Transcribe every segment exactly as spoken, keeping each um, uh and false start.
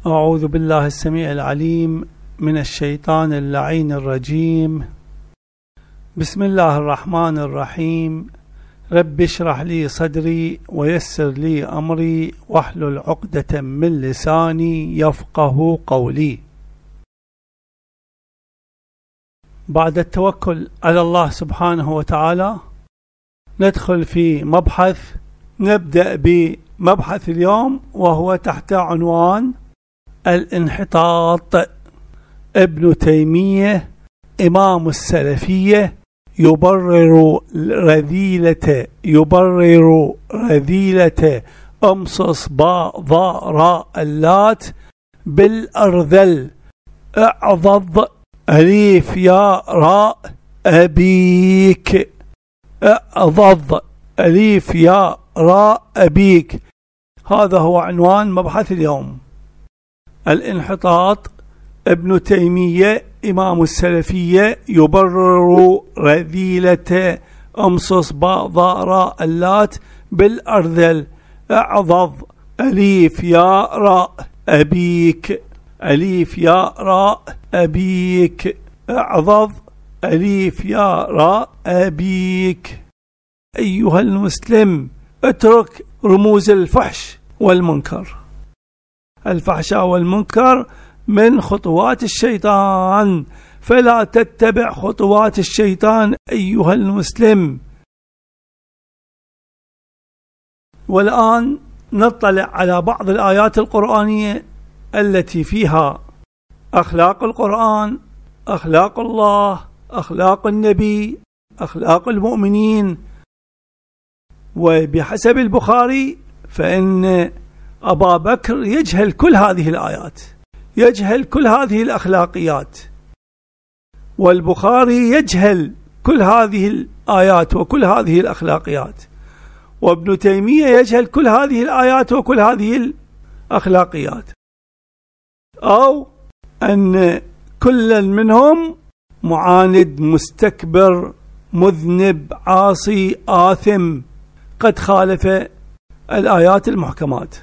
أعوذ بالله السميع العليم من الشيطان اللعين الرجيم. بسم الله الرحمن الرحيم. رب اشرح لي صدري ويسر لي أمري واحلل عقدة من لساني يفقه قولي. بعد التوكل على الله سبحانه وتعالى ندخل في مبحث. نبدأ بمبحث اليوم وهو تحت عنوان الانحطاط. ابن تيمية إمام السلفية يبرر رذيلة يبرر رذيلة أمصص باء ضاء راء اللات بالأرذل اعضض أليف ياء راء أبيك اعضض أليف ياء راء أبيك. هذا هو عنوان مبحث اليوم. الانحطاط. ابن تيمية إمام السلفية يبرر رذيلة أمصص باء ضاء راء اللات بالأرذل اعضض أليف ياء راء أبيك أليف ياء راء أبيك اعضض أليف ياء راء أبيك. أيها المسلم، اترك رموز الفحش والمنكر. الفحشاء والمنكر من خطوات الشيطان، فلا تتبع خطوات الشيطان أيها المسلم. والآن نطلع على بعض الآيات القرآنية التي فيها أخلاق القرآن، أخلاق الله، أخلاق النبي، أخلاق المؤمنين. وبحسب البخاري فإن أبا بكر يجهل كل هذه الآيات، يجهل كل هذه الأخلاقيات، والبخاري يجهل كل هذه الآيات وكل هذه الأخلاقيات، وابن تيمية يجهل كل هذه الآيات وكل هذه الأخلاقيات، أو أن كل منهم معاند مستكبر مذنب عاصي آثم قد خالف الآيات المحكمات.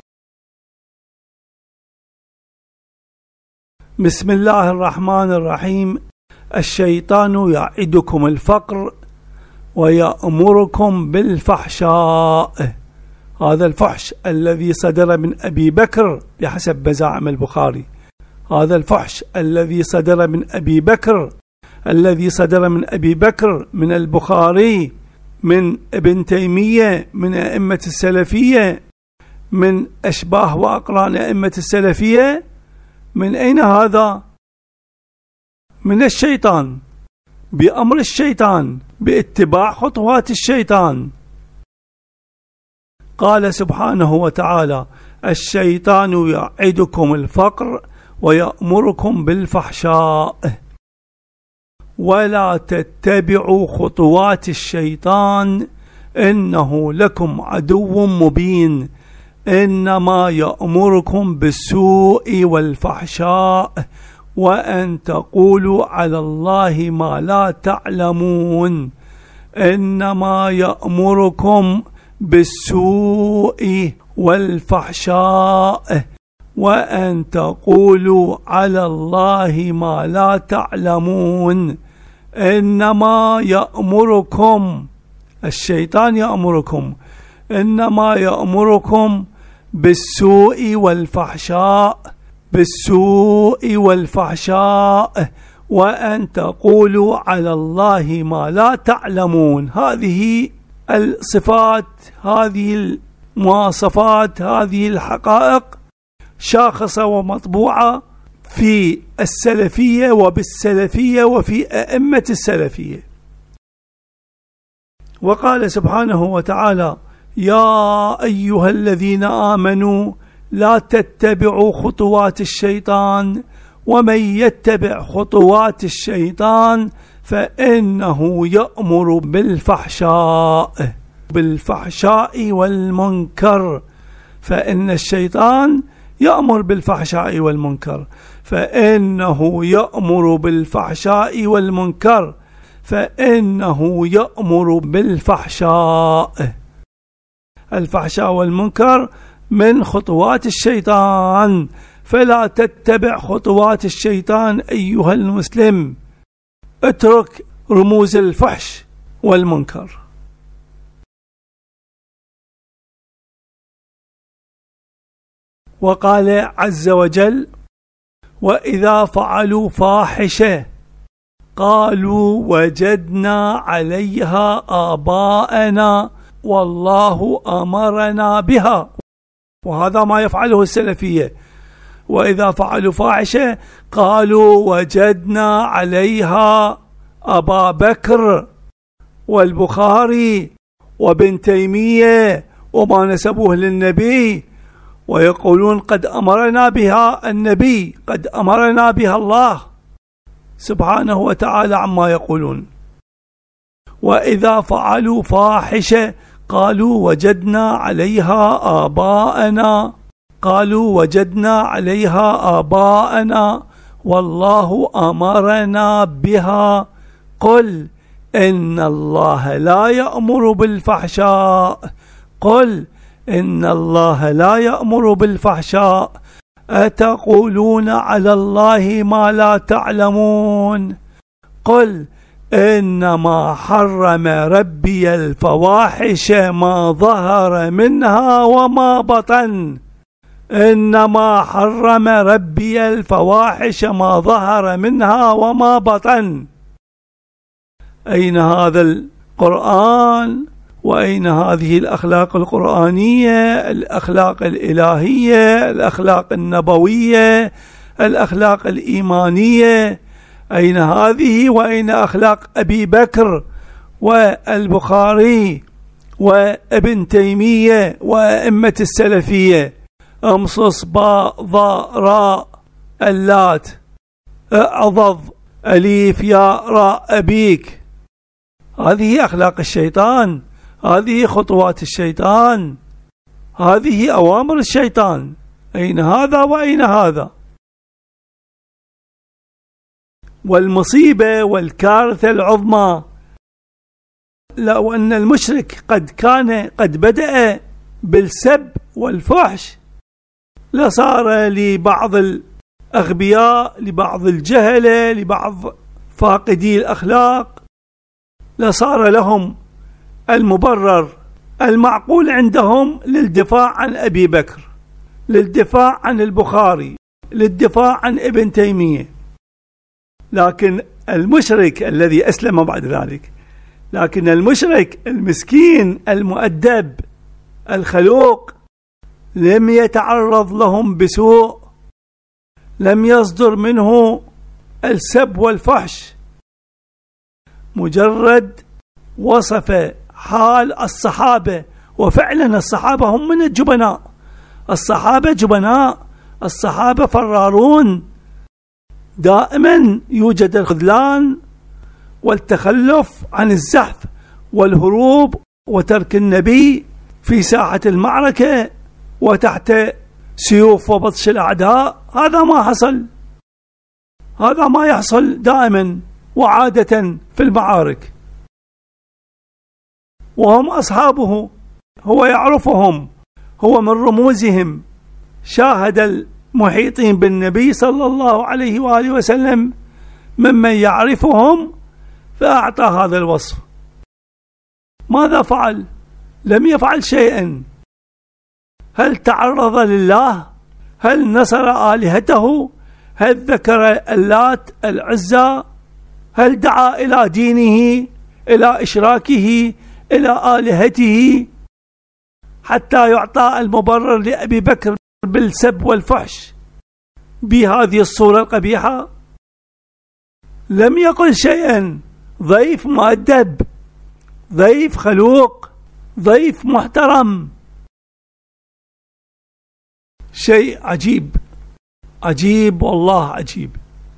بسم الله الرحمن الرحيم. الشيطان يعدكم الفقر ويأمركم بالفحشاء. هذا الفحش الذي صدر من أبي بكر بحسب مزاعم البخاري، هذا الفحش الذي صدر من أبي بكر الذي صدر من أبي بكر من البخاري من ابن تيمية من أئمة السلفية من أشباه وأقران أئمة السلفية. من أين هذا؟ من الشيطان، بأمر الشيطان، باتباع خطوات الشيطان. قال سبحانه وتعالى: الشيطان يعدكم الفقر ويأمركم بالفحشاء ولا تتبعوا خطوات الشيطان إنه لكم عدو مبين إنما يأمركم بالسوء والفحشاء وأن تقولوا على الله ما لا تعلمون. إنما يأمركم بالسوء والفحشاء وأن تقولوا على الله ما لا تعلمون. إنما يأمركم، الشيطان يأمركم، إنما يأمركم بالسوء والفحشاء بالسوء والفحشاء وأن تقولوا على الله ما لا تعلمون. هذه الصفات، هذه المواصفات، هذه الحقائق شاخصة ومطبوعة في السلفية وبالسلفية وفي أئمة السلفية. وقال سبحانه وتعالى: يا أيها الذين آمنوا لا تتبعوا خطوات الشيطان ومن يتبع خطوات الشيطان فإنه يأمر بالفحشاء بالفحشاء والمنكر. فإن الشيطان يأمر بالفحشاء والمنكر فإنه يأمر بالفحشاء والمنكر فإنه يأمر بالفحشاء. الفحشاء والمنكر من خطوات الشيطان، فلا تتبع خطوات الشيطان أيها المسلم، اترك رموز الفحش والمنكر. وقال عز وجل: وإذا فعلوا فاحشة قالوا وجدنا عليها آباءنا والله أمرنا بها. وهذا ما يفعله السلفية. وإذا فعلوا فاحشة قالوا وجدنا عليها أبا بكر والبخاري وابن تيمية وما نسبوه للنبي، ويقولون قد أمرنا بها النبي، قد أمرنا بها الله سبحانه وتعالى عما يقولون. وإذا فعلوا فاحشة قالوا وجدنا عليها آباءنا، قالوا وجدنا عليها آباءنا والله أمرنا بها. قل إن الله لا يأمر بالفحشاء، قل إن الله لا يأمر بالفحشاء أتقولون على الله ما لا تعلمون. قل إنما حرم ربي الفواحش ما ظهر منها وما بطن، إنما حرم ربي الفواحش ما ظهر منها وما بطن. أين هذا القرآن؟ وأين هذه الأخلاق القرآنية، الأخلاق الإلهية، الأخلاق النبوية، الأخلاق الإيمانية؟ أين هذه؟ وأين أخلاق أبي بكر والبخاري وابن تيمية وأئمة السلفية؟ أمصص باء ضاء راء اللات أعضض أليف ياء راء أبيك. هذه أخلاق الشيطان، هذه خطوات الشيطان، هذه أوامر الشيطان. أين هذا وأين هذا؟ والمصيبة والكارثة العظمى لو أن المشرك قد كان قد بدأ بالسب والفحش لصار لبعض الأغبياء، لبعض الجهلة، لبعض فاقدي الأخلاق، لصار لهم المبرر المعقول عندهم للدفاع عن أبي بكر، للدفاع عن البخاري، للدفاع عن ابن تيمية. لكن المشرك الذي أسلم بعد ذلك، لكن المشرك المسكين المؤدب الخلوق لم يتعرض لهم بسوء، لم يصدر منه السب والفحش، مجرد وصف حال الصحابة. وفعلا الصحابة هم من الجبناء، الصحابة جبناء، الصحابة فرارون، دائما يوجد الخذلان والتخلف عن الزحف والهروب وترك النبي في ساحة المعركة وتحت سيوف وبطش الأعداء. هذا ما حصل، هذا ما يحصل دائما وعادة في المعارك. وهم أصحابه، هو يعرفهم، هو من رموزهم، شاهد المحيطين بالنبي صلى الله عليه وآله وسلم ممن يعرفهم فأعطى هذا الوصف. ماذا فعل؟ لم يفعل شيئا. هل تعرض لله؟ هل نصر آلهته؟ هل ذكر اللات العزى؟ هل دعا إلى دينه، إلى إشراكه، إلى آلهته حتى يعطى المبرر لأبي بكر بالسب والفحش بهذه الصورة القبيحة؟ لم يقل شيئا. ضيف مؤدب، ضيف خلوق، ضيف محترم. شيء عجيب، عجيب والله عجيب.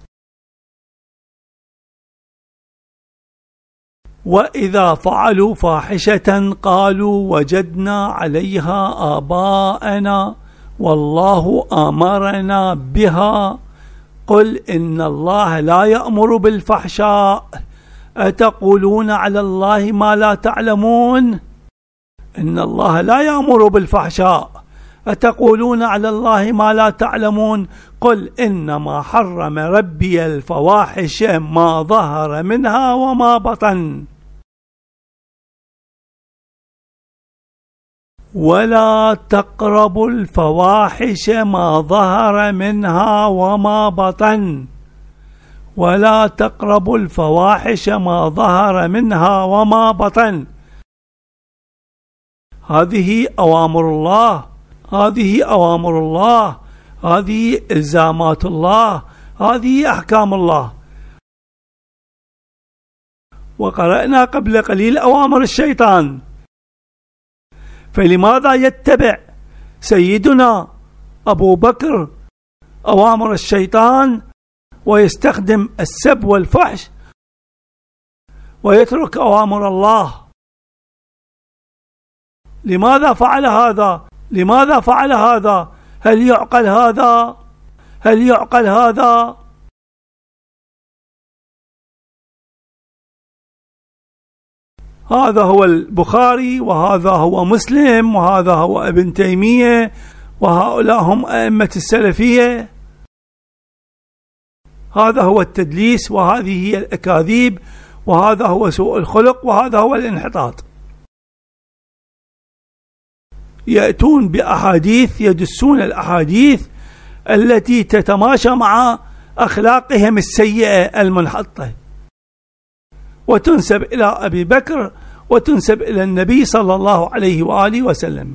وإذا فعلوا فاحشة قالوا وجدنا عليها آباءنا والله أمرنا بها. قل إن الله لا يأمر بالفحشاء أتقولون على الله ما لا تعلمون. إن الله لا يأمر بالفحشاء أتقولون على الله ما لا تعلمون قل إنما حرم ربي الفواحش ما ظهر منها وما بطن ولا تقربوا الفواحش ما ظهر منها وما بطن ولا تقربوا الفواحش ما ظهر منها وما بطن. هذه أوامر الله، هذه أوامر الله، هذه إلزامات الله، هذه أحكام الله. وقرأنا قبل قليل أوامر الشيطان، فلماذا يتبع سيدنا أبو بكر أوامر الشيطان ويستخدم السب والفحش ويترك أوامر الله؟ لماذا فعل هذا؟ لماذا فعل هذا؟ هل يعقل هذا؟ هل يعقل هذا؟ هذا هو البخاري، وهذا هو مسلم، وهذا هو ابن تيمية، وهؤلاء هم أئمة السلفية. هذا هو التدليس، وهذه هي الأكاذيب، وهذا هو سوء الخلق، وهذا هو الانحطاط. يأتون بأحاديث يدسون الأحاديث التي تتماشى مع أخلاقهم السيئة المنحطة، وتنسب إلى أبي بكر وتنسب إلى النبي صلى الله عليه وآله وسلم.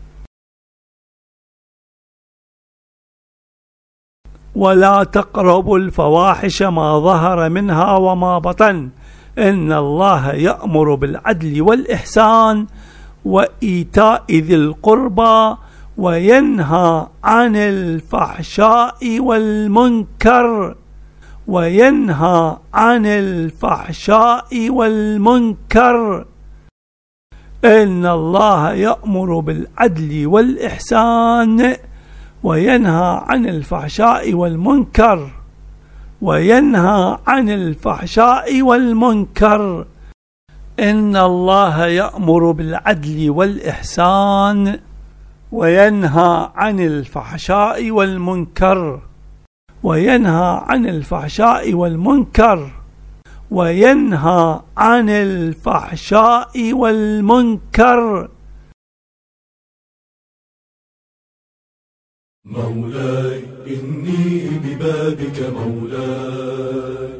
ولا تقربوا الفواحش ما ظهر منها وما بطن إن الله يأمر بالعدل والإحسان وإيتاء ذي القربى وينهى عن الفحشاء والمنكر وينهى عن الفحشاء والمنكر. إن الله يأمر بالعدل والإحسان وينهى عن الفحشاء والمنكر وينهى عن الفحشاء والمنكر. إن الله يأمر بالعدل والإحسان وينهى عن الفحشاء والمنكر وينهى عن الفحشاء والمنكر وينهى عن الفحشاء والمنكر. مولاي إني ببابك مولاي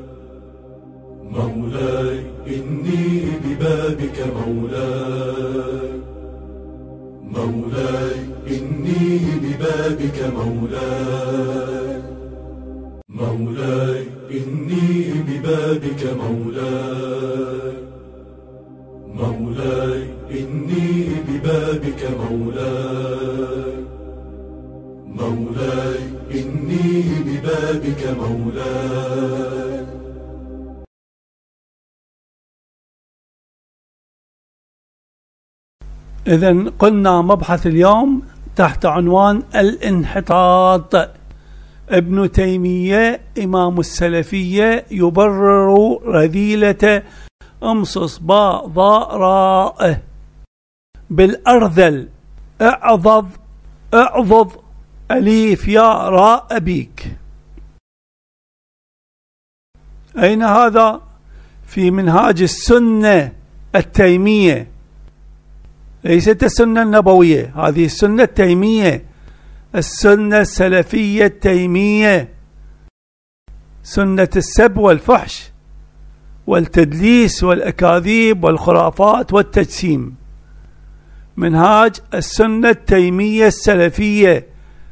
مولاي إني ببابك مولاي مولاي إني ببابك مولاي مولاي إني ببابك مولاي مولاي إني ببابك مولاي مولاي إني ببابك مولاي. إذن قلنا مبحث اليوم تحت عنوان الانحطاط. ابن تيمية إمام السلفية يبرر رذيلة امصص باء ضاء راء بالأرذل اعضض اعضض أليف يا راء أبيك. أين هذا؟ في منهاج السنة التيمية، ليست السنة النبوية، هذه السنة التيمية، السنة السلفية التيمية، سنة السب والفحش والتدليس والأكاذيب والخرافات والتجسيم. منهاج السنة التيمية السلفية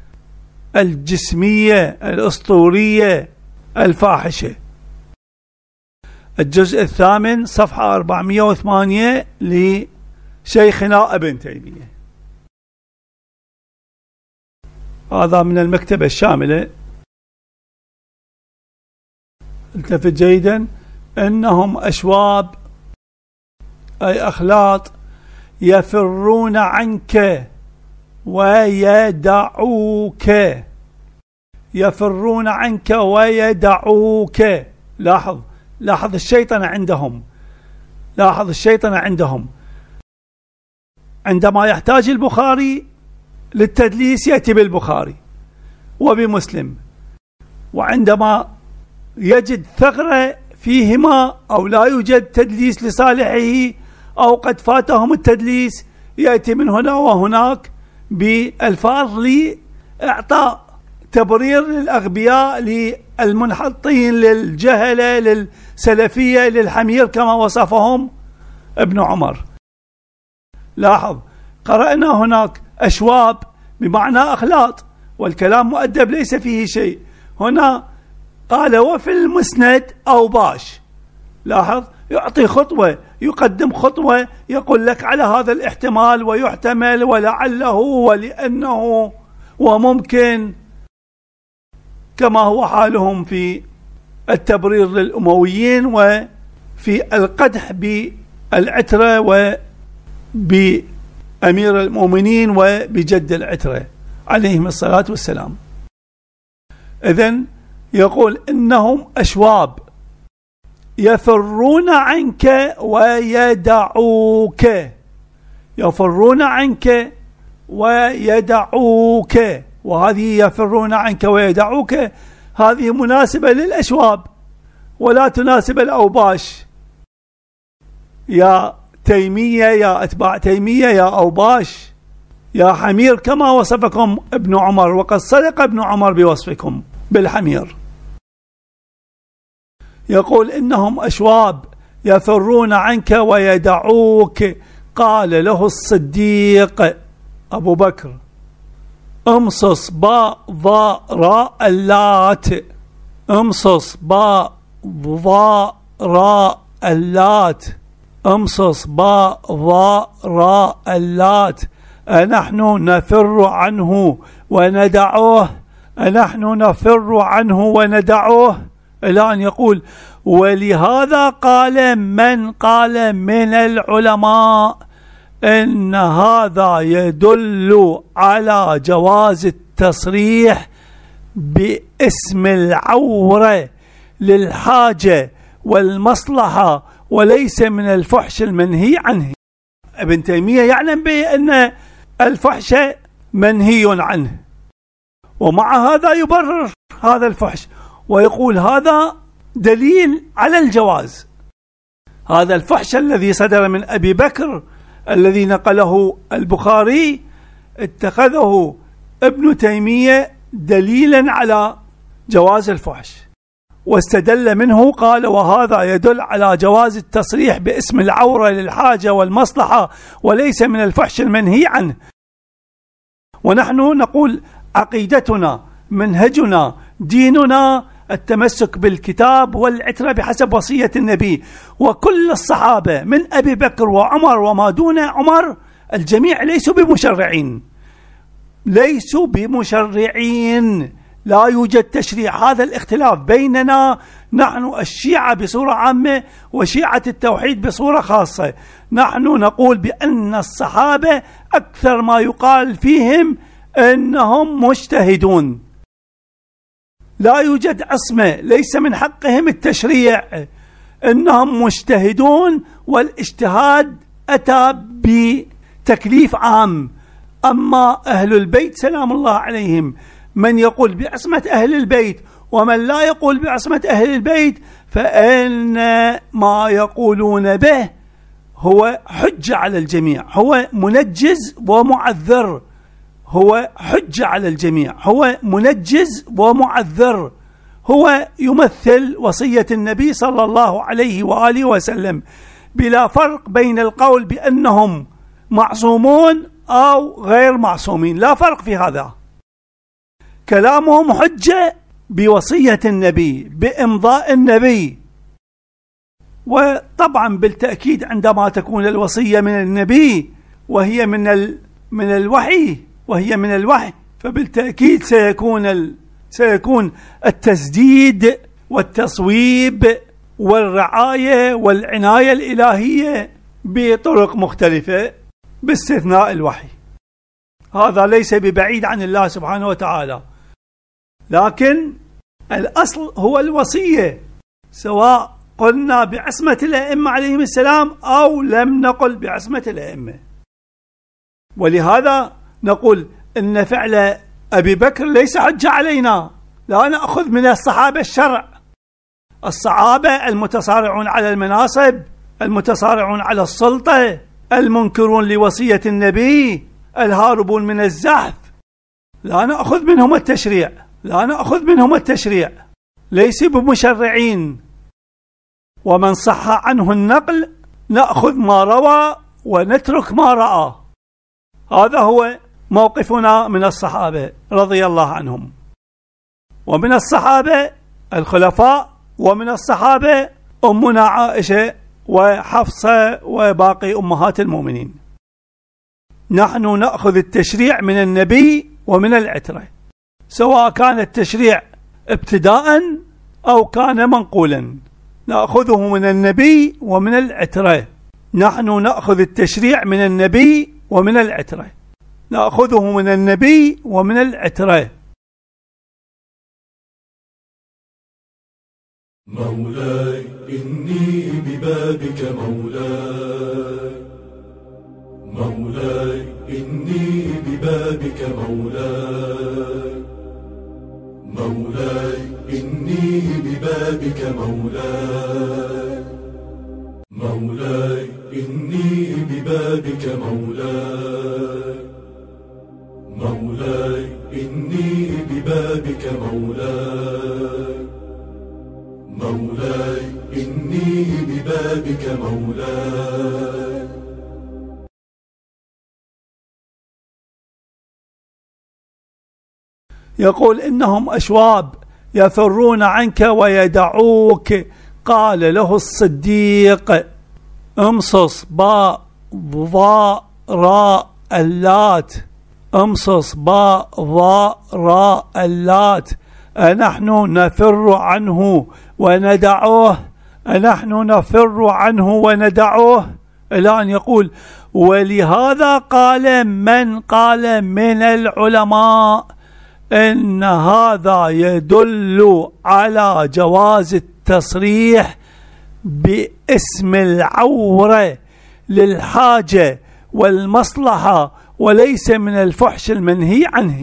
الجسمية الأسطورية الفاحشة، الجزء الثامن صفحة أربعمئة وثمانية لشيخنا ابن تيمية. هذا من المكتبة الشاملة. التفت جيدا، إنهم أشواب أي أخلاط يفرون عنك ويدعوك، يفرون عنك ويدعوك. لاحظ لاحظ الشيطان عندهم، لاحظ الشيطان عندهم عندما يحتاج البخاري للتدليس يأتي بالبخاري وبمسلم، وعندما يجد ثغرة فيهما أو لا يوجد تدليس لصالحه أو قد فاتهم التدليس يأتي من هنا وهناك بألفاظ لإعطاء تبرير للأغبياء، للمنحطين، للجهلة، للسلفية، للحمير كما وصفهم ابن عمر. لاحظ قرأنا هناك أشواب بمعنى أخلاط، والكلام مؤدب ليس فيه شيء. هنا قال وفي المسند أو باش. لاحظ يعطي خطوة، يقدم خطوة، يقول لك على هذا الاحتمال ويحتمل ولعله ولأنه وممكن، كما هو حالهم في التبرير للأمويين وفي القدح بالعترة وبأمير المؤمنين وبجد العترة عليهم الصلاة والسلام. إذن يقول إنهم أشواب يفرون عنك ويدعوك، يفرون عنك ويدعوك، وهذه يفرون عنك ويدعوك هذه مناسبة للأشواب ولا تناسب الأوباش. يا تيمية، يا أتباع تيمية، يا أوباش، يا حمير، كما وصفكم ابن عمر، وقد صدق ابن عمر بوصفكم بالحمير. يقول إنهم أشواب يفرون عنك ويدعوك. قال له الصديق أبو بكر امصص باء ضاء راء اللات، امصص باء ضاء راء اللات، امصص باء ضاء راء اللات، أنحن نفر عنه وندعوه، أنحن نفر عنه وندعوه، إلى أن يقول ولهذا قال من قال من العلماء إن هذا يدل على جواز التصريح باسم العورة للحاجة والمصلحة وليس من الفحش المنهي عنه. ابن تيمية يعلم بأن الفحش منهي عنه، ومع هذا يبرر هذا الفحش ويقول هذا دليل على الجواز. هذا الفحش الذي صدر من أبي بكر الذي نقله البخاري اتخذه ابن تيمية دليلا على جواز الفحش، واستدل منه قال وهذا يدل على جواز التصريح باسم العورة للحاجة والمصلحة وليس من الفحش المنهي عنه. ونحن نقول عقيدتنا منهجنا ديننا التمسك بالكتاب والعترة بحسب وصية النبي، وكل الصحابة من أبي بكر وعمر وما دون عمر الجميع ليسوا بمشرعين، ليسوا بمشرعين، لا يوجد تشريع. هذا الاختلاف بيننا نحن الشيعة بصورة عامة وشيعة التوحيد بصورة خاصة. نحن نقول بأن الصحابة أكثر ما يقال فيهم أنهم مجتهدون، لا يوجد عصمة، ليس من حقهم التشريع، إنهم مجتهدون والاجتهاد أتى بتكليف عام. أما أهل البيت سلام الله عليهم من يقول بعصمة أهل البيت ومن لا يقول بعصمة أهل البيت فإن ما يقولون به هو حجة على الجميع، هو منجز ومعذر، هو حجة على الجميع، هو منجز ومعذر، هو يمثل وصية النبي صلى الله عليه وآله وسلم، بلا فرق بين القول بأنهم معصومون أو غير معصومين، لا فرق في هذا. كلامهم حجة بوصية النبي بإمضاء النبي. وطبعا بالتأكيد عندما تكون الوصية من النبي وهي من ال من الوحي وهي من الوحي فبالتأكيد سيكون ال سيكون التسديد والتصويب والرعاية والعناية الإلهية بطرق مختلفة باستثناء الوحي. هذا ليس ببعيد عن الله سبحانه وتعالى، لكن الأصل هو الوصية، سواء قلنا بعصمة الأئمة عليهم السلام أو لم نقل بعصمة الأئمة. ولهذا نقول إن فعل أبي بكر ليس حجة علينا، لا نأخذ من الصحابة الشرع. الصحابة المتصارعون على المناصب، المتصارعون على السلطة، المنكرون لوصية النبي، الهاربون من الزحف، لا نأخذ منهم التشريع، لا نأخذ منهم التشريع، ليس بمشرعين. ومن صح عنه النقل نأخذ ما روى ونترك ما رأى. هذا هو موقفنا من الصحابة رضي الله عنهم، ومن الصحابة الخلفاء، ومن الصحابة أمنا عائشة وحفصة وباقي أمهات المؤمنين. نحن نأخذ التشريع من النبي ومن العترة، سواء كان التشريع ابتداء أو كان منقولا، نأخذه من النبي ومن العترة. نحن نأخذ التشريع من النبي ومن العترة، نأخذه من النبي ومن العترة. مولاي إني ببابك مولاي، مولاي إني ببابك مولاي، مولاي إني ببابك مولاي، مولاي إني ببابك مولاي، مولاي إني ببابك مولاي، مولاي إني ببابك مولاي. يقول إنهم أشواب يفرون عنك ويدعوك. قال له الصديق: امصص باء ضاء راء اللات، امصص باء ضاء راء اللات، أنحن نفر عنه وندعوه، أنحن نفر عنه وندعوه، إلى أن يقول: ولهذا قال من قال من العلماء إن هذا يدل على جواز التصريح باسم العورة للحاجة والمصلحة وليس من الفحش المنهي عنه.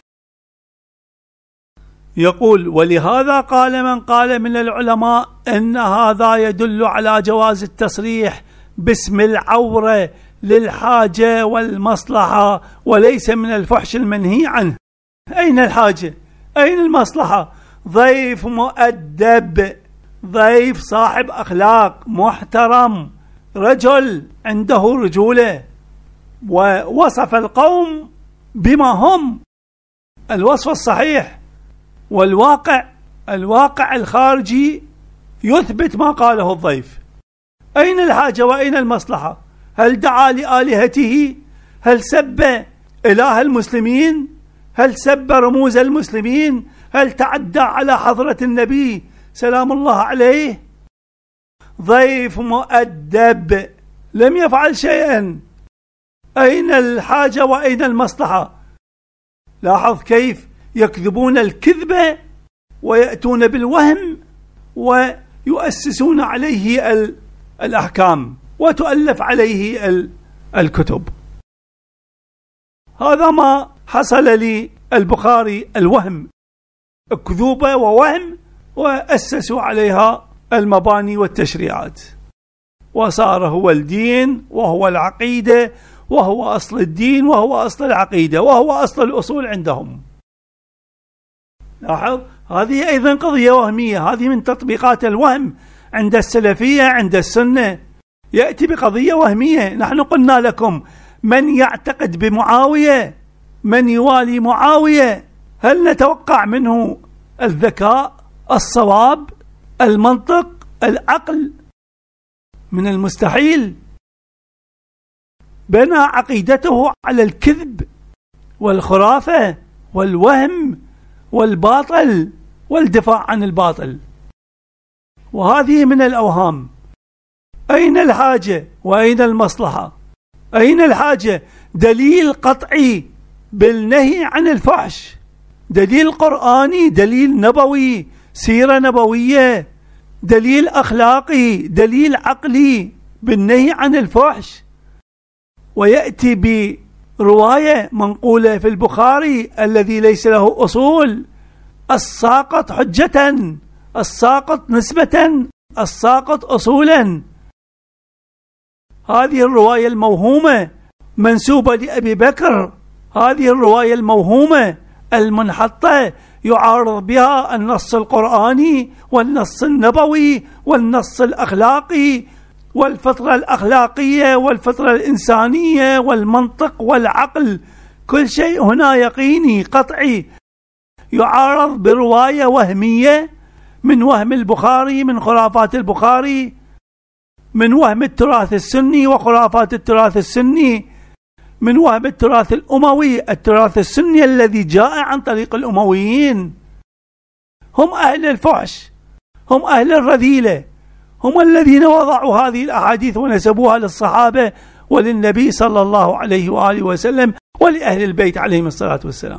يقول: ولهذا قال من قال من العلماء إن هذا يدل على جواز التصريح باسم العورة للحاجة والمصلحة وليس من الفحش المنهي عنه. أين الحاجة؟ أين المصلحة؟ ضيف مؤدب، ضيف صاحب أخلاق محترم، رجل عنده رجولة، ووصف القوم بما هم الوصف الصحيح، والواقع الواقع الخارجي يثبت ما قاله الضيف. أين الحاجة وأين المصلحة؟ هل دعا لآلهته؟ هل سب إله المسلمين؟ هل سب رموز المسلمين؟ هل تعدى على حضرة النبي سلام الله عليه؟ ضيف مؤدب لم يفعل شيئا. أين الحاجة وأين المصلحة؟ لاحظ كيف يكذبون الكذبة ويأتون بالوهم ويؤسسون عليه الأحكام وتؤلف عليه الكتب. هذا ما حصل للبخاري، الوهم، كذوبة ووهم، وأسسوا عليها المباني والتشريعات، وصار هو الدين وهو العقيدة وهو أصل الدين وهو أصل العقيدة وهو أصل الأصول عندهم. لاحظ، هذه أيضا قضية وهمية، هذه من تطبيقات الوهم عند السلفية عند السنة، يأتي بقضية وهمية. نحن قلنا لكم: من يعتقد بمعاوية، من يوالي معاوية، هل نتوقع منه الذكاء، الصواب، المنطق، العقل؟ من المستحيل. بنى عقيدته على الكذب والخرافة والوهم والباطل والدفاع عن الباطل، وهذه من الأوهام. أين الحاجة وأين المصلحة؟ أين الحاجة؟ دليل قطعي بالنهي عن الفحش، دليل قرآني، دليل نبوي، سيرة نبوية، دليل أخلاقي، دليل عقلي بالنهي عن الفحش، ويأتي رواية منقولة في البخاري الذي ليس له أصول، الساقط حجة، الساقط نسبة، الساقط أصولا. هذه الرواية الموهومة منسوبة لأبي بكر، هذه الرواية الموهومة المنحطة يعارض بها النص القرآني والنص النبوي والنص الأخلاقي والفطرة الأخلاقية والفطرة الإنسانية والمنطق والعقل، كل شيء هنا يقيني قطعي، يعارض برواية وهمية من وهم البخاري، من خرافات البخاري، من وهم التراث السني وخرافات التراث السني، من وهم التراث الأموي، التراث السني الذي جاء عن طريق الأمويين. هم أهل الفحش، هم أهل الرذيلة، هم الذين وضعوا هذه الأحاديث ونسبوها للصحابة وللنبي صلى الله عليه وآله وسلم ولأهل البيت عليهم الصلاة والسلام.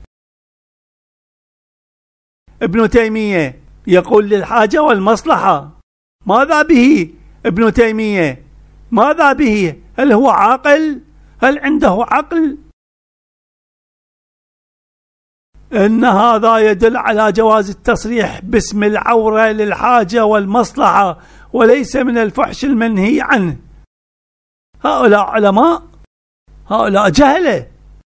ابن تيمية يقول للحاجة والمصلحة. ماذا به ابن تيمية؟ ماذا به؟ هل هو عاقل؟ هل عنده عقل؟ إن هذا يدل على جواز التصريح باسم العورة للحاجة والمصلحة وليس من الفحش المنهي عنه. هؤلاء علماء، هؤلاء جهلة.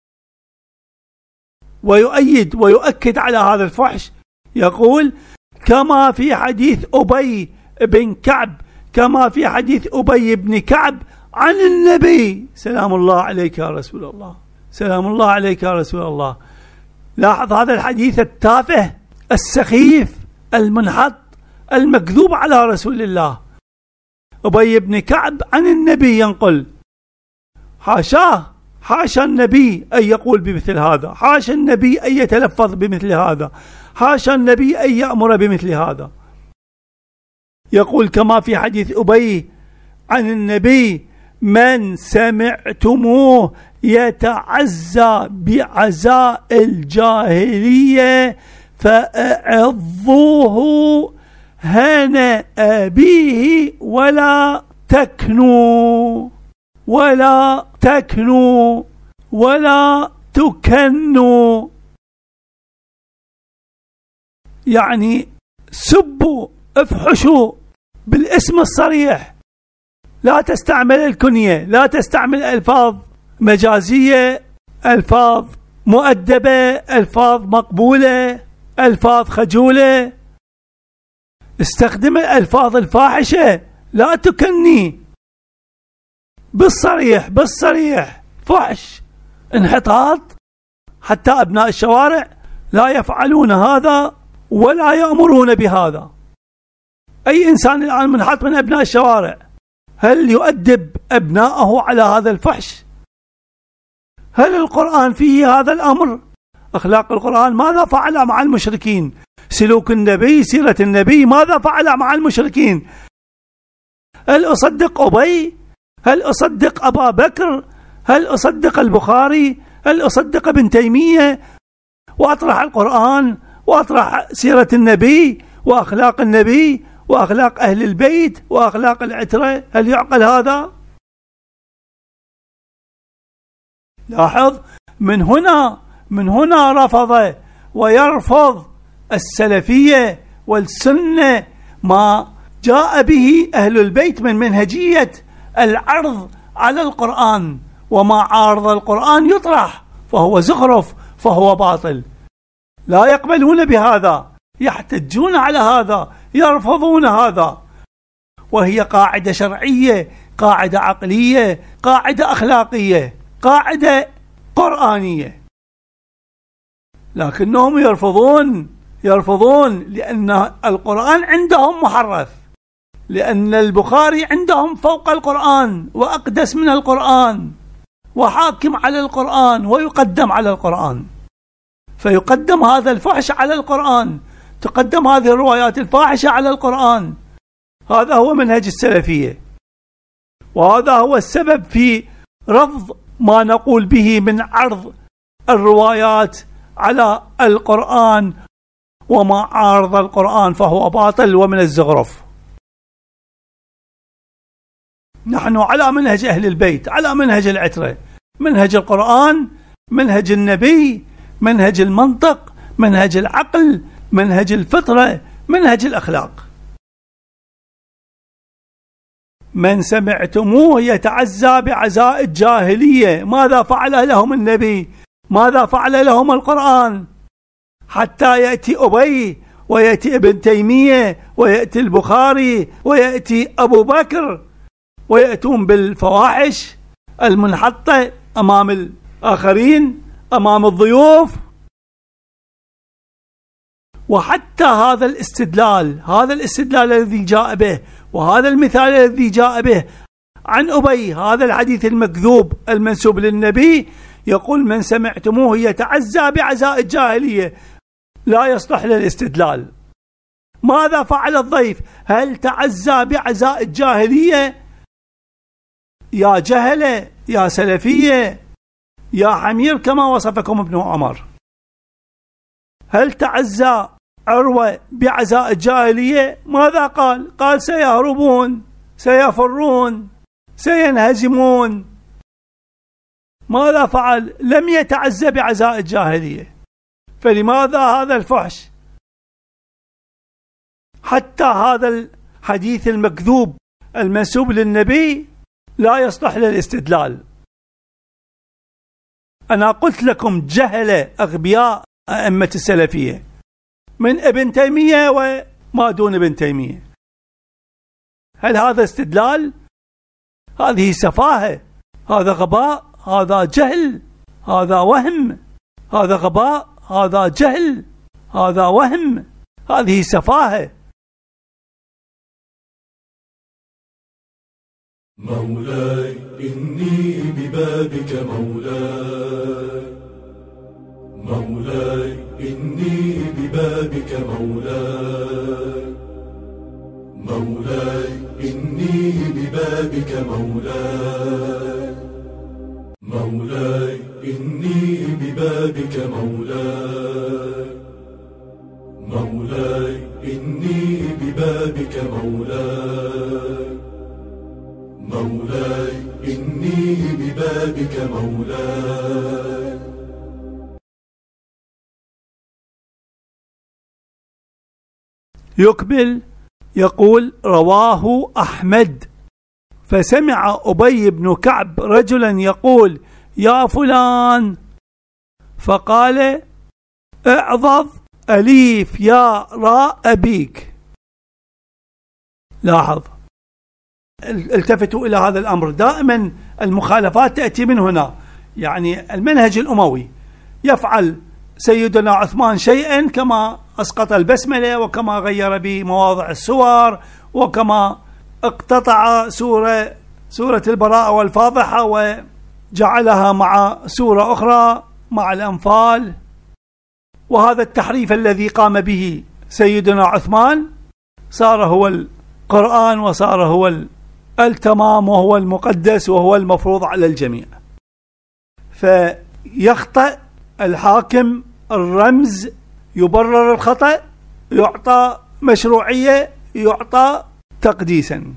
ويؤيد ويؤكد على هذا الفحش، يقول كما في حديث أبي بن كعب، كما في حديث أبي بن كعب عن النبي. سلام الله عليك يا رسول الله، سلام الله عليك يا رسول الله. لاحظ هذا الحديث التافه السخيف المنحط المكذوب على رسول الله. أبي بن كعب عن النبي ينقل، حاشاه، حاشا النبي أن يقول بمثل هذا، حاشا النبي أن يتلفظ بمثل هذا، حاشا النبي أن يأمر بمثل هذا. يقول كما في حديث أبي عن النبي من سمعتموه يتعزى بعزاء الجاهلية فأعظوه هنا أبيه ولا تكنوا ولا تكنوا ولا تكنوا. يعني سبوا، افحشوا بالاسم الصريح، لا تستعمل الكنية، لا تستعمل ألفاظ مجازية، ألفاظ مؤدبة، ألفاظ مقبولة، ألفاظ خجولة. استخدم الألفاظ الفاحشة، لا تكني، بالصريح، بالصريح، فحش، انحطاط. حتى أبناء الشوارع لا يفعلون هذا ولا يأمرون بهذا. أي إنسان الآن منحط من أبناء الشوارع هل يؤدب أبناءه على هذا الفحش؟ هل القرآن فيه هذا الأمر؟ أخلاق القرآن ماذا فعل مع المشركين؟ سلوك النبي، سيرة النبي ماذا فعل مع المشركين؟ هل أصدق أبي؟ هل أصدق أبا بكر؟ هل أصدق البخاري؟ هل أصدق ابن تيمية وأطرح القرآن وأطرح سيرة النبي وأخلاق النبي وأخلاق أهل البيت وأخلاق العترة؟ هل يعقل هذا؟ لاحظ، من هنا من هنا رفض ويرفض السلفية والسنة ما جاء به أهل البيت من منهجية العرض على القرآن، وما عارض القرآن يطرح فهو زخرف، فهو باطل. لا يقبلون بهذا، يحتجون على هذا، يرفضون هذا. وهي قاعدة شرعية، قاعدة عقلية، قاعدة أخلاقية، قاعدة قرآنية، لكنهم يرفضون يرفضون لأن القرآن عندهم محرف، لأن البخاري عندهم فوق القرآن وأقدس من القرآن وحاكم على القرآن ويقدم على القرآن، فيقدم هذا الفحش على القرآن، تقدم هذه الروايات الفاحشة على القرآن. هذا هو منهج السلفية، وهذا هو السبب في رفض ما نقول به من عرض الروايات على القرآن، وما عارض القرآن فهو باطل ومن الزخرف. نحن على منهج أهل البيت، على منهج العترة، منهج القرآن، منهج النبي، منهج المنطق، منهج العقل، منهج الفطرة، منهج الأخلاق. من سمعتموه يتعزى بعزاء الجاهلية، ماذا فعل لهم النبي؟ ماذا فعل لهم القرآن؟ حتى يأتي أبي ويأتي ابن تيمية ويأتي البخاري ويأتي أبو بكر ويأتون بالفواحش المنحطة أمام الآخرين، أمام الضيوف. وحتى هذا الاستدلال هذا الاستدلال الذي جاء به، وهذا المثال الذي جاء به عن أبي، هذا الحديث المكذوب المنسوب للنبي، يقول من سمعتموه يتعزى بعزاء الجاهلية، لا يصلح للاستدلال. ماذا فعل الضيف؟ هل تعزى بعزاء الجاهلية؟ يا جهلة، يا سلفية، يا حمير كما وصفكم ابن عمر، هل تعزى عروة بعزاء الجاهلية؟ ماذا قال؟ قال سيهربون، سيفرون، سينهزمون. ماذا فعل؟ لم يتعزى بعزاء الجاهلية. فلماذا هذا الفحش؟ حتى هذا الحديث المكذوب المنسوب للنبي لا يصلح للاستدلال. أنا قلت لكم جهلة أغبياء أئمة السلفية من ابن تيمية وما دون ابن تيمية. هل هذا استدلال؟ هذه سفاهة، هذا غباء، هذا جهل، هذا وهم، هذا غباء، هذا جهل، هذا وهم، هذه سفاهة. مولاي إني ببابك مولاي، مولاي إني ببابك مولاي، مولاي إني ببابك مولاي، مولاي إني ببابك مولاي، مولاي إني ببابك مولاي، مولاي إني ببابك مولاي. يكمل يقول رواه أحمد: فسمع أبي بن كعب رجلا يقول يا فلان، فقال اعظظ أليف يا راء أبيك. لاحظ، التفتوا إلى هذا الأمر. دائما المخالفات تأتي من هنا، يعني المنهج الأموي يفعل سيدنا عثمان شيئا كما أسقط البسملة، وكما غير بمواضع السور، وكما اقتطع سورة سورة البراءة والفاضحة وجعلها مع سورة أخرى مع الأنفال. وهذا التحريف الذي قام به سيدنا عثمان صار هو القرآن، وصار هو التمام، وهو المقدس، وهو المفروض على الجميع. فيخطئ الحاكم الرمز، يبرر الخطأ، يعطى مشروعية، يعطى تقديسا.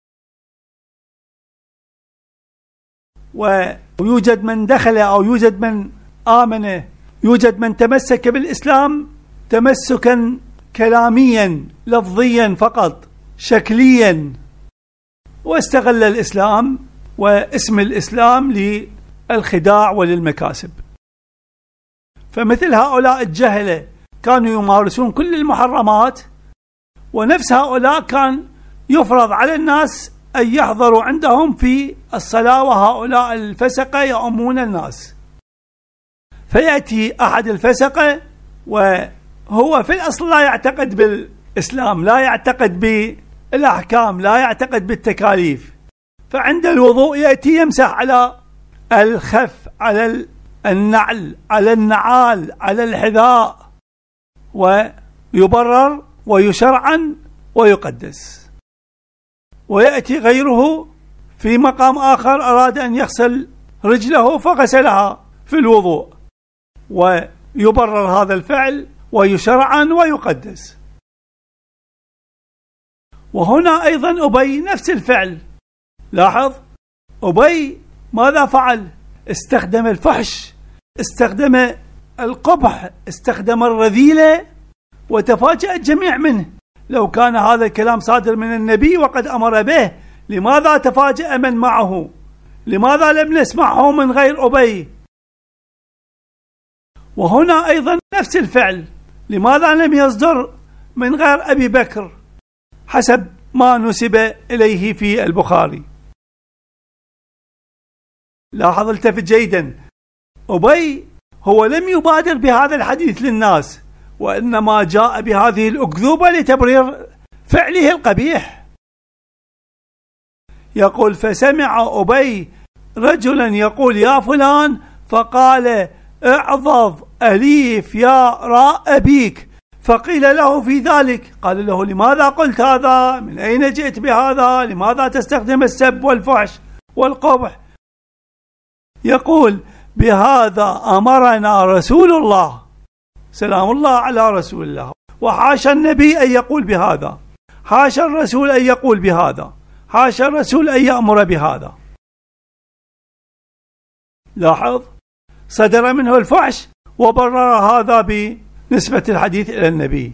ويوجد من دخل أو يوجد من آمن، يوجد من تمسك بالإسلام تمسكا كلاميا لفظيا فقط، شكليا، واستغل الإسلام واسم الإسلام للخداع وللمكاسب. فمثل هؤلاء الجهلة كانوا يمارسون كل المحرمات، ونفس هؤلاء كان يفرض على الناس أن يحضروا عندهم في الصلاة، وهؤلاء الفسقة يؤمون الناس. فيأتي أحد الفسقة وهو في الأصل لا يعتقد بالإسلام، لا يعتقد بالأحكام، لا يعتقد بالتكاليف، فعند الوضوء يأتي يمسح على الخف، على النعل، على النعال، على الحذاء، ويبرر ويشرعن ويقدس. ويأتي غيره في مقام آخر أراد أن يغسل رجله فغسلها في الوضوء، ويبرر هذا الفعل ويشرعن ويقدس. وهنا أيضا أبي نفس الفعل. لاحظ، أبي ماذا فعل؟ استخدم الفحش، استخدم القبح، استخدم الرذيلة، وتفاجأ الجميع منه. لو كان هذا الكلام صادر من النبي وقد أمر به، لماذا تفاجأ من معه؟ لماذا لم نسمعه من غير أبي؟ وهنا أيضا نفس الفعل، لماذا لم يصدر من غير أبي بكر حسب ما نسب إليه في البخاري؟ لاحظ التفت جيدا، أبي هو لم يبادر بهذا الحديث للناس، وإنما جاء بهذه الأكذوبة لتبرير فعله القبيح. يقول: فسمع أبي رجلا يقول يا فلان، فقال: اعظظ أليف يا راء أبيك. فقيل له في ذلك، قال له: لماذا قلت هذا؟ من أين جئت بهذا؟ لماذا تستخدم السب والفحش والقبح؟ يقول: بهذا أمرنا رسول الله، سلام الله على رسول الله. وحاشا النبي أن يقول بهذا، حاشا الرسول أن يقول بهذا، حاشا الرسول أن يأمر بهذا. لاحظ، صدر منه الفحش وبرر هذا بنسبة الحديث إلى النبي.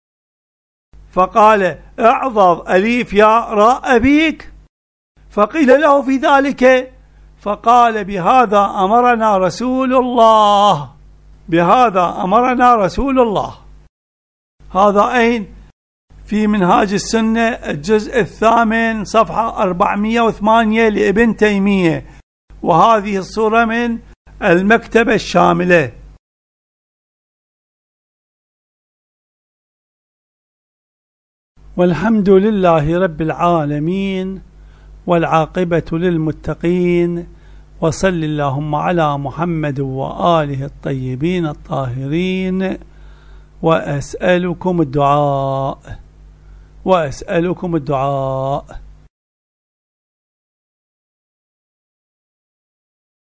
فقال: اعظظ أليف يا راء أبيك. فقيل له في ذلك، فقال: بهذا أمرنا رسول الله، بهذا أمرنا رسول الله. هذا أين؟ في منهاج السنة الجزء الثامن صفحة أربعمئة وثمانية لابن تيمية، وهذه الصورة من المكتبة الشاملة. والحمد لله رب العالمين، والعاقبة للمتقين، وصل اللهم على محمد وآله الطيبين الطاهرين. وأسألكم الدعاء وأسألكم الدعاء